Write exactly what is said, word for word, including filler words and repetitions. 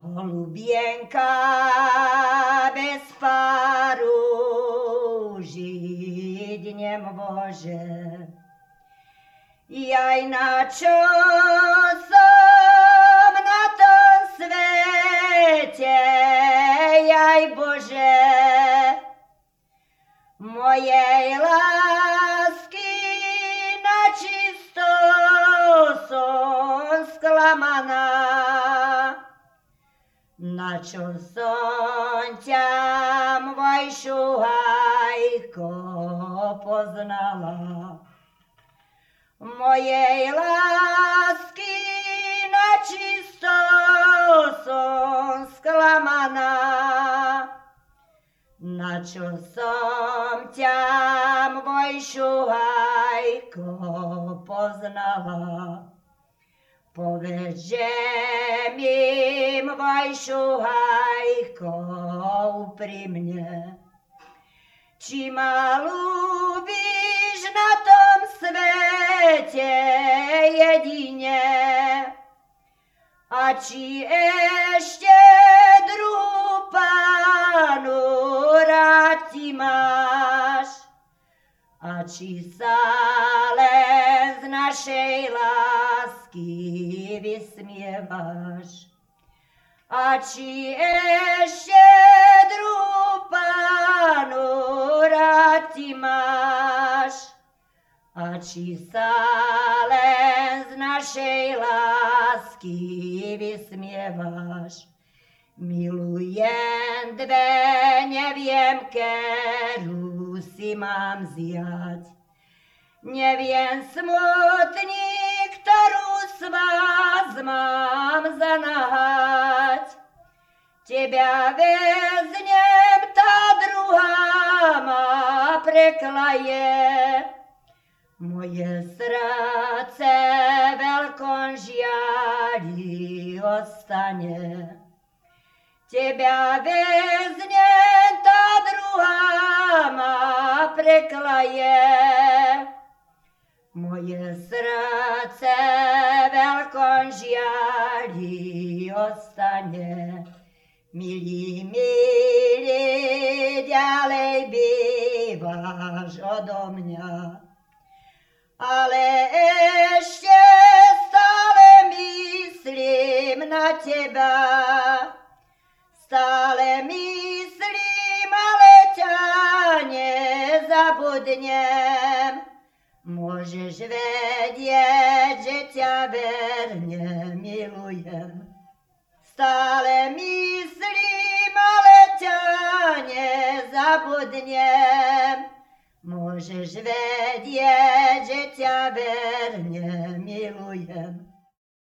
Holubienka bez paru žiť nemôže. Jaj, na čo som na tom svete, jaj Bože, mojej lásky načisto som sklamaná. Na čo som ťa, môj šuhajko, poznala? Mojej lásky načisto som sklamaná. Na čo som ťa, môj šuhajko, poznala? Povedz, že mi, môj šuhajko, úprimne, či ma ľúbiš na tom svete jedine, a či ešte druhú pánu rád ti máš, a či sa len z našej lásky vysmievaš, a či ešte druhú pánu rád ti máš, a či sa len z našej lásky vysmievaš. Milujem dve, neviem, keru si mám zjať. Neviem smutný, ktorú z vás mám zanahať. Tebia veznem, tá druhá ma preklaje. Moje srdce veľkom žiali ostane. Tebia veznem, tá druhá ma preklaje. Moje srdce veľkom žiali ostane. Milý, milý, ďalej bývaš odo mňa, ale ešte stále myslím na teba. Stále myslím, ale ťa nezabudnem. Môžeš vedieť, že ťa verne milujem. Stále myslím, ale ťa nezabudnem. Môžeš vedieť, že ťa verne milujem.